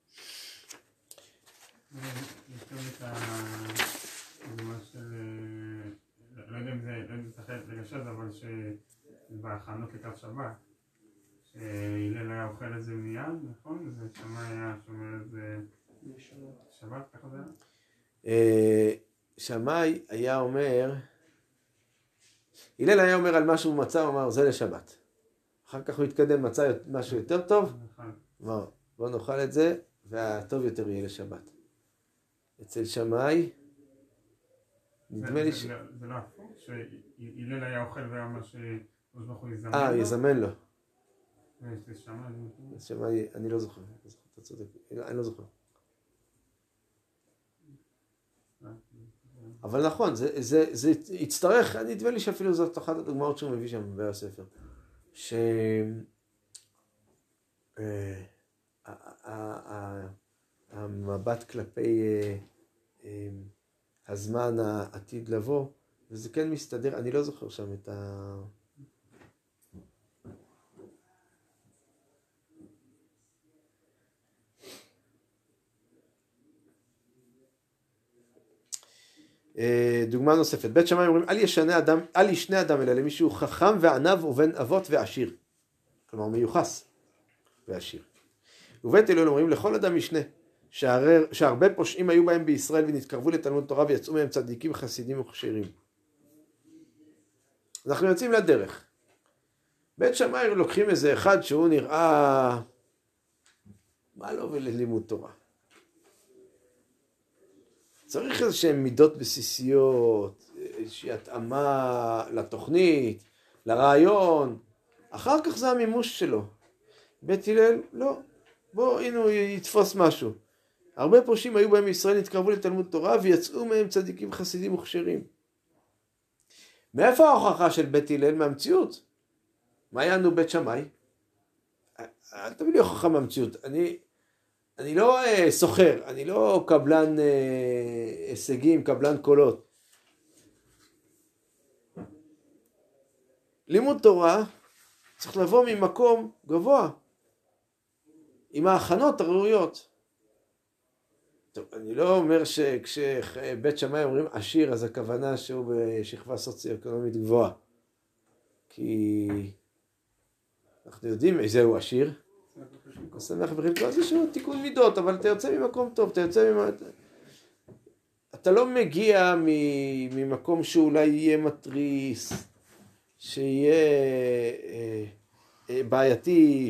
יש גם את הדוגמה של, לא יודע אם זה צריך לגשת, אבל שבהכנות לקראת שבת, שהלל היה אוכל את זה מיד, נכון? זה שמאי היה שומר את זה שבת, ככה זה היה? שמאי היה אומר, הלל היה אומר על משהו מצא, הוא אמר זה לשבת. אחר כך הוא התקדם, מצא משהו יותר טוב, אמר בוא נאכל את זה, והטוב יותר יהיה לשבת. אצל שמאי, נדמה לי זה לא הפוך, שהלל היה אוכל והיה אומר שהוא יזמן לו? יזמן לו. אצל שמאי, אני לא זוכר, אתה צודק, אני לא זוכר. אבל נכון, זה יצטרך, נדמה לי שאפילו זאת אחת הדוגמאות שהוא מביא שם בספר. המבט כלפי הזמן העתיד לבוא, וזה כן מסתדר, אני לא זוכר שם את דוגמה נוספת, בית שמאי אומרים, אל ישנה אדם אלא למישהו חכם וענב ובן אבות ועשיר, כלומר מיוחס ועשיר. ובית הלל אומרים, לכל אדם משנה, שהרבה פושעים היו בהם בישראל ונתקרבו לתלמוד תורה ויצאו מהם צדיקים חסידים וכשרים. אנחנו יוצאים לדרך. בית שמאי לוקחים איזה אחד שהוא נראה מה לא וללימוד תורה. צריך איזשהם מידות בסיסיות, איזושהי התאמה לתוכנית, לרעיון. אחר כך זה המימוש שלו. בית הלל, לא. בוא, הנה הוא יתפוס משהו. הרבה פושעים היו בהם בישראל, נתקרבו לתלמוד תורה ויצאו מהם צדיקים חסידים וכשרים. מאיפה ההוכחה של בית הלל? מהמציאות. מה יענו בית שמאי? אל תביא לי הוכחה מהמציאות. אני לא סוחר, אני לא קבלן הישגים, קבלן קולות. לימוד תורה צריך לבוא ממקום גבוה, עם ההכנות הראויות. טוב, אני לא אומר שכשבית שמאי אומרים עשיר, אז הכוונה שהוא בשכבה סוציו-אקונומית גבוהה. כי אנחנו יודעים איזה הוא עשיר. שמח בחלקו, זה שהוא תיקון מידות, אבל אתה יוצא ממקום טוב, אתה לא מגיע ממקום שאולי יהיה מטריס, שיהיה בעייתי,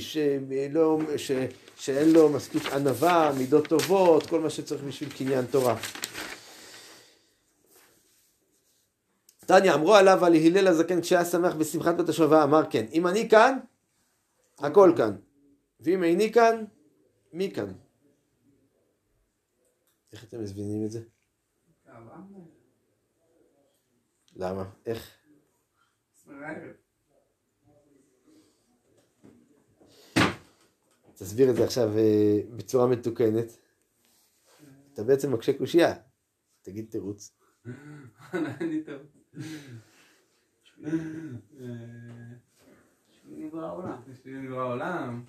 שאין לו מספיק ענווה, מידות טובות, כל מה שצריך בשביל קניין תורה. תניא, אמרו עליו על הלל הזקן כשהיה שמח בשמחת בית השואבה, אמר כן, אם אני כאן, הכל כאן. ואם איני כאן, מי כאן? איך אתם מבינים את זה? למה? איך? תסביר את זה עכשיו בצורה מתוקנת. אתה בעצם מקשה קושייה. תגיד תירוץ. אני טוב. שמיני בעולם. שמיני בעולם.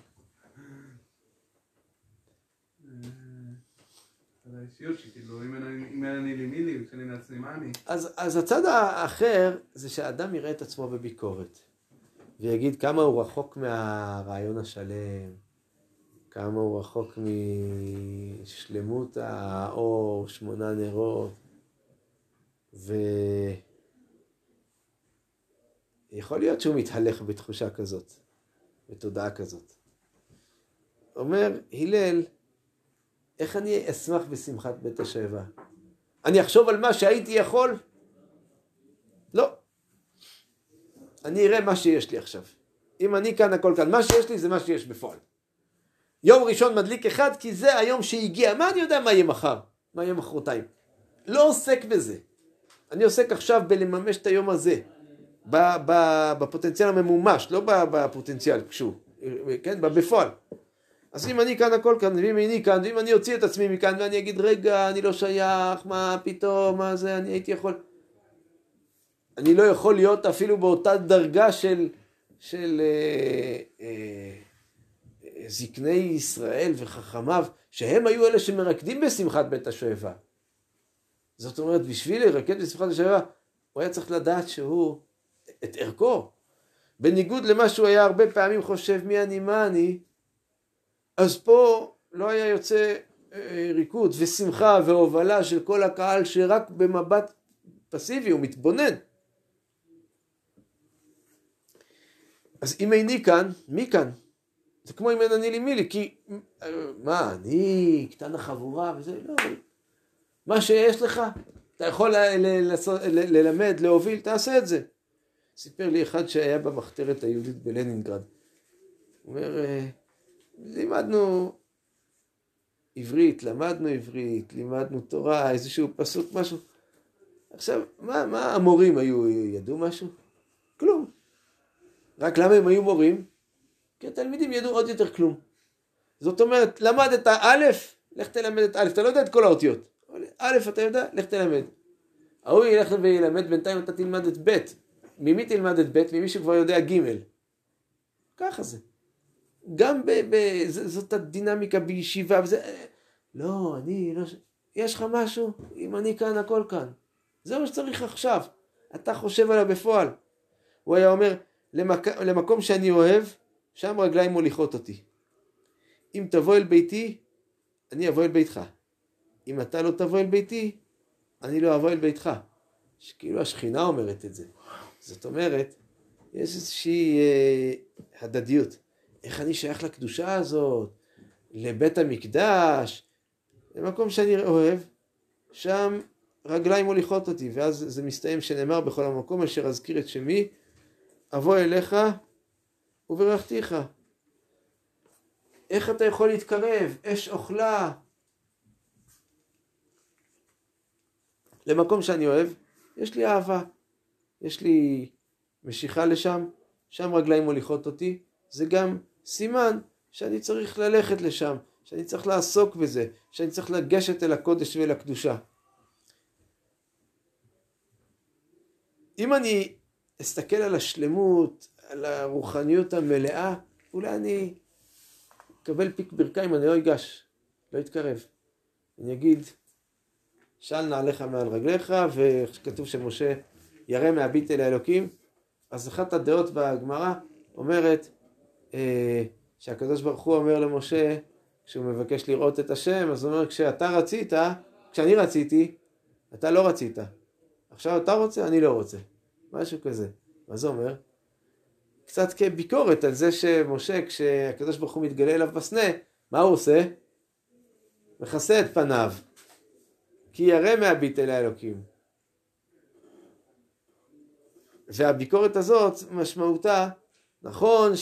זה האישיות שכאילו, אם אין אני לי מי לי, כשאני לעצמי מה אני. אז הצד האחר זה שהאדם יראה את עצמו בביקורת. ויגיד כמה הוא רחוק מהרעיון השלם. כמה הוא רחוק משלמות האור, 8 נרות. ויכול להיות שהוא מתהלך בתחושה כזאת, בתודעה כזאת. אומר הלל, איך אני אשמח בשמחת בית השואבה? אני אחשוב על מה שהייתי יכול? לא. אני אראה מה שיש לי עכשיו. אם אני כאן, הכל כאן. מה שיש לי זה מה שיש בפועל. יום ראשון מדליק אחד, כי זה היום שהגיע. מה אני יודע מה יהיה מחר? מה יהיה מחרתיים? לא עוסק בזה. אני עוסק עכשיו בלממש את היום הזה. בפוטנציאל הממומש, לא בפוטנציאל קשור. כן? בפועל. אז אם אני כאן, הכל כאן, ואם אני כאן, ואם אני אוציא את עצמי מכאן, ואני אגיד, רגע, אני לא שייך, מה פתאום, מה זה, אני הייתי יכול... אני לא יכול להיות אפילו באותה דרגה של זקני ישראל וחכמיו, שהם היו אלה שמרקדים בשמחת בית השואבה. זאת אומרת, בשביל לרקד בשמחת בית השואבה, הוא היה צריך לדעת שהוא, את ערכו. בניגוד למה שהוא היה הרבה פעמים חושב, מי אני, מה אני, אז פה לא היה יוצא ריקוד ושמחה והובלה של כל הקהל, שרק במבט פסיבי הוא מתבונן. אז אם איני כאן, מי כאן? זה כמו אם אין אני לי מי לי, כי מה, אני קטן החבורה וזה, לא, מה שיש לך, אתה יכול ללמד, להוביל, תעשה את זה. סיפר לי אחד שהיה במחתרת היהודית בלנינגרד. הוא אומר, לימדנו עברית, למדנו עברית, לימדנו תורה, איזשהו פסוק, משהו. עכשיו, מה המורים היו, ידעו משהו? כלום. רק למה הם היו מורים? כי התלמידים ידעו עוד יותר כלום. זאת אומרת, למדת א', לך תלמד את א', אתה לא יודע את כל האותיות. א', אתה יודע, לך תלמד. ההוא ילך וילמד, בינתיים אתה תלמד את ב'. ממי תלמד את ב'? ממי שכבר יודע ג'. ככה זה. גם זאת הדינמיקה בישיבה, וזה... לא, אני לא... יש לך משהו? אם אני כאן, הכל כאן. זה מה שצריך עכשיו. אתה חושב עליו בפועל. הוא היה אומר, למקום שאני אוהב, שם רגליים מוליכות אותי. אם תבוא אל ביתי, אני אבוא אל ביתך. אם אתה לא תבוא אל ביתי, אני לא אבוא אל ביתך. שכאילו השכינה אומרת את זה. זאת אומרת, יש איזושהי הדדיות. איך אני שייך לקדושה הזאת, לבית המקדש, למקום שאני אוהב, שם רגליים מוליכות אותי, ואז זה מסתיים שנאמר בכל המקום אשר אזכיר את שמי, אבוא אליך וברכתיך. איך אתה יכול להתקרב? אש אוכלה. למקום שאני אוהב, יש לי אהבה, יש לי משיכה לשם, שם רגליים מוליכות אותי, זה גם סימן שאני צריך ללכת לשם, שאני צריך לעסוק בזה, שאני צריך לגשת אל הקודש ואל הקדושה. אם אני אסתכל על השלמות, על הרוחניות המלאה, אולי אני אקבל פיק ברכיים, אני לא אגש, לא אתקרב. אני אגיד, של נעליך מעל רגליך, וכתוב שמשה ירא מהביט אל האלוקים. אז אחת הדעות בגמרא אומרת, שהקדוש ברוך הוא אומר למשה, כשהוא מבקש לראות את השם, אז הוא אומר, כשאני רציתי, אתה לא רצית. עכשיו אתה רוצה, אני לא רוצה. משהו כזה. מה זה אומר? קצת כביקורת על זה שמשה, כשהקדוש ברוך הוא מתגלה אליו בסנה, מה הוא עושה? מכסה את פניו. כי ירא מהביט אל האלוקים. והביקורת הזאת משמעותה, נכון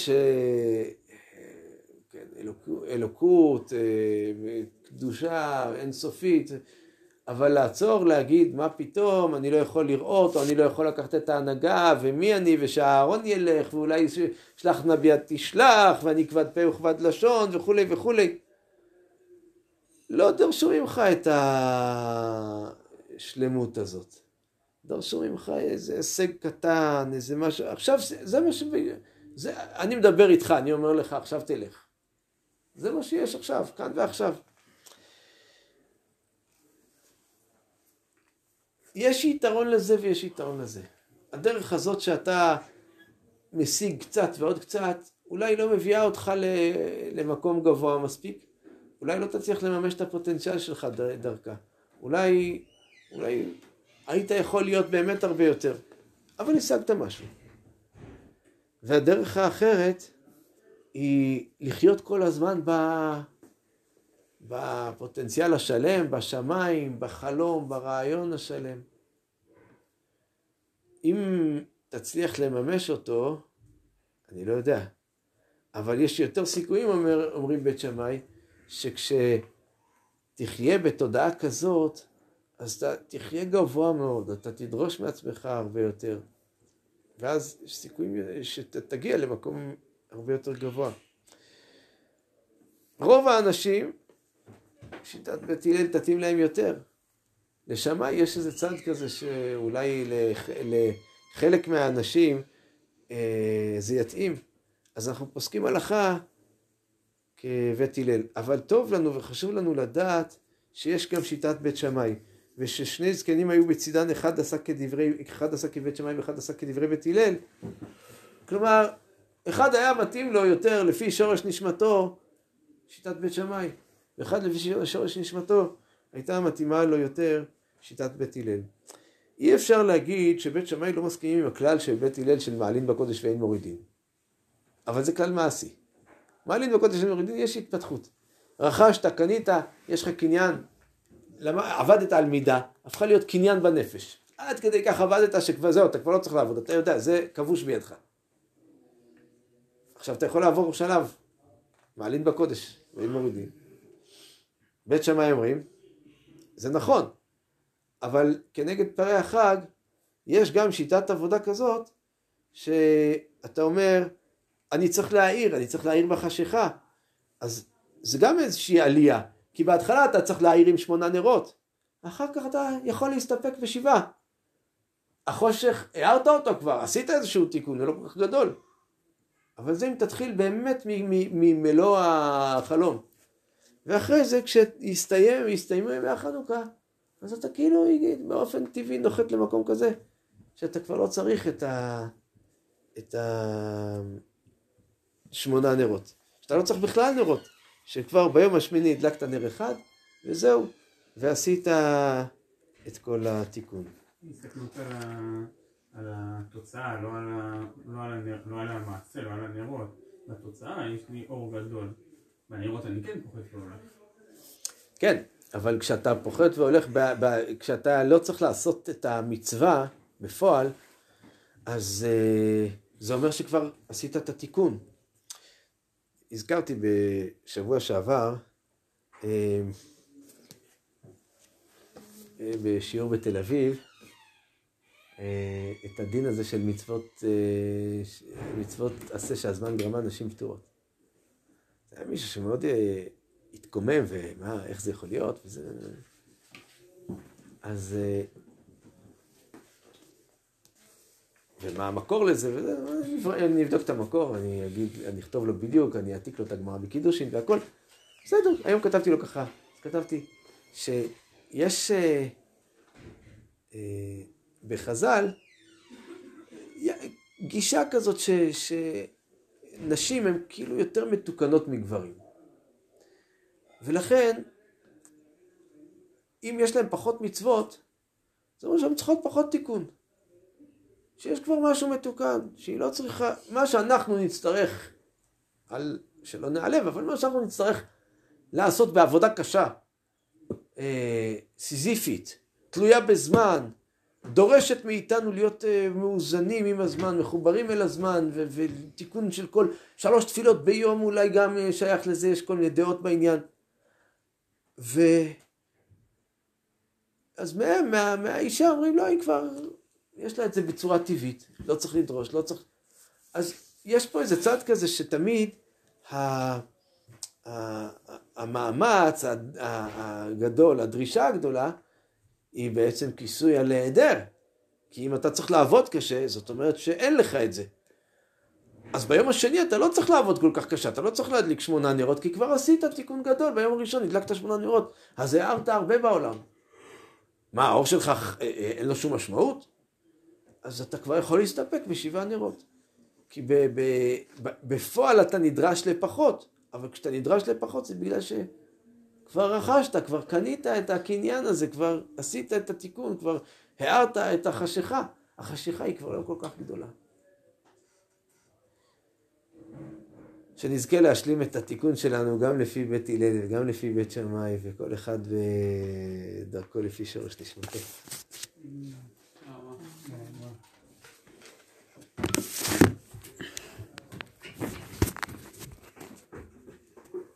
אלוקות, קדושה אינסופית, אבל לעצור, להגיד מה פתאום, אני לא יכול לראות, או אני לא יכול לקחת את ההנהגה, ומי אני, ושהאהרון ילך, ואולי שלח נביא תשלח, ואני כבד פה וכבד לשון, וכולי וכולי. לא דרשו ממך את השלמות הזאת. דרשו ממך איזה הישג קטן, איזה משהו. עכשיו זה מה אני מדבר איתך, אני אומר לך, עכשיו תלך. זה מה שיש עכשיו, כאן ועכשיו. יש יתרון לזה ויש יתרון לזה. הדרך הזאת שאתה משיג קצת ועוד קצת, אולי לא מביאה אותך למקום גבוה מספיק. אולי לא תצליח לממש את הפוטנציאל שלך דרכה. אולי היית יכול להיות באמת הרבה יותר. אבל השגת משהו. והדרך האחרת היא לחיות כל הזמן בפוטנציאל השלם, בשמיים, בחלום, ברעיון השלם. אם תצליח לממש אותו, אני לא יודע. אבל יש יותר סיכויים, אומרים בית שמאי, שכשתחיה בתודעה כזאת, אז אתה תחיה גבוה מאוד, אתה תדרוש מעצמך הרבה יותר. ואז יש סיכויים שתגיע למקום הרבה יותר גבוה. רוב האנשים, שיטת בית הלל תתאים להם יותר. לשמאי יש איזה צד כזה שאולי לחלק מהאנשים זה יתאים. אז אנחנו פוסקים הלכה כבית הלל. אבל טוב לנו וחשוב לנו לדעת שיש גם שיטת בית שמאי. וששני זקנים היו בצידן, אחד עשה כבית שמאי ואחד עשה כדברי בית הלל. כלומר, אחד היה מתאים לו יותר לפי שורש נשמתו, שיטת בית שמאי. ואחד לפי שורש נשמתו, הייתה מתאימה לו יותר שיטת בית הלל. אי אפשר להגיד שבית שמאי לא מסכימים עם הכלל של בית הלל של מעלין בקודש ואין מורידין. אבל זה כלל מעשי. מעלין בקודש ואין מורידין יש התפתחות. רכשת, קנית, יש לך קניין, עבדת על מידה, הפכה להיות קניין בנפש. עד כדי כך עבדת שכבר זהו, אתה כבר לא צריך לעבוד, אתה יודע, זה כבוש בידך. עכשיו אתה יכול לעבור שלב, מעלין בקודש ואין מורידין. בית שמאי אומרים, זה נכון, אבל כנגד פרי החג, יש גם שיטת עבודה כזאת, שאתה אומר, אני צריך להעיר בחשיכה. אז זה גם איזושהי עלייה, כי בהתחלה אתה צריך להעיר עם 8 נרות, אחר כך אתה יכול להסתפק ב7. החושך, הערת אותו כבר, עשית איזשהו תיקון, זה לא כל כך גדול. אבל זה אם תתחיל באמת ממלוא החלום. ואחרי זה כשיסתיימו ימי החנוכה, אז אתה כאילו באופן טבעי נוחת למקום כזה, שאתה כבר לא צריך את 8 נרות. שאתה לא צריך בכלל נרות, שכבר ביום השמיני הדלקת נר אחד, וזהו, ועשית את כל התיקון. הסתכלות על התוצאה, לא על המעשה, לא על הנרות. בתוצאה יש לי אור גדול. בנרות אני כן פוחת והולך. כן, אבל כשאתה פוחת והולך, כשאתה לא צריך לעשות את המצווה בפועל, אז זה אומר שכבר עשית את התיקון. הזכרתי בשבוע שעבר, בשיעור בתל אביב, את הדין הזה של מצוות עשה שהזמן גרמה נשים פטורות. זה היה מישהו שמאוד התקומם, ומה, איך זה יכול להיות, וזה... אז... ומה המקור לזה, וזה, אני אבדוק את המקור, אני אכתוב לו בדיוק, אני אעתיק לו את הגמרא בקידושין והכל. בסדר, היום כתבתי לו ככה, אז כתבתי, שיש בחז"ל גישה כזאת שנשים הן כאילו יותר מתוקנות מגברים. ולכן, אם יש להן פחות מצוות, זה אומר שהן צריכות פחות תיקון. שיש כבר משהו מתוקן, שהיא לא צריכה, מה שאנחנו נצטרך, שלא נעלב, אבל מה שאנחנו נצטרך לעשות בעבודה קשה, סיזיפית, תלויה בזמן, דורשת מאיתנו להיות מאוזנים עם הזמן, מחוברים אל הזמן, ותיקון של כל 3 תפילות ביום אולי גם שייך לזה, יש כל מיני דעות בעניין. אז מהאישה אומרים, לא, היא כבר, יש לה את זה בצורה טבעית, לא צריך לדרוש, לא צריך. אז יש פה איזה צד כזה שתמיד המאמץ הגדול, הדרישה הגדולה, היא בעצם כיסוי על היעדר. כי אם אתה צריך לעבוד קשה, זאת אומרת שאין לך את זה. אז ביום השני אתה לא צריך לעבוד כל כך קשה, אתה לא צריך להדליק 8 נרות, כי כבר עשית תיקון גדול, ביום הראשון הדלקת 8 נרות, אז הערת הרבה בעולם. מה, האור שלך אין לו שום משמעות? אז אתה כבר יכול להסתפק ב7 נרות. כי בפועל אתה נדרש לפחות, אבל כשאתה נדרש לפחות זה בגלל שכבר רכשת, כבר קנית את הקניין הזה, כבר עשית את התיקון, כבר הערת את החשיכה. החשיכה היא כבר לא כל כך גדולה. שנזכה להשלים את התיקון שלנו גם לפי בית הלל וגם לפי בית שמאי, וכל אחד בדרכו לפי שורש נשמתו.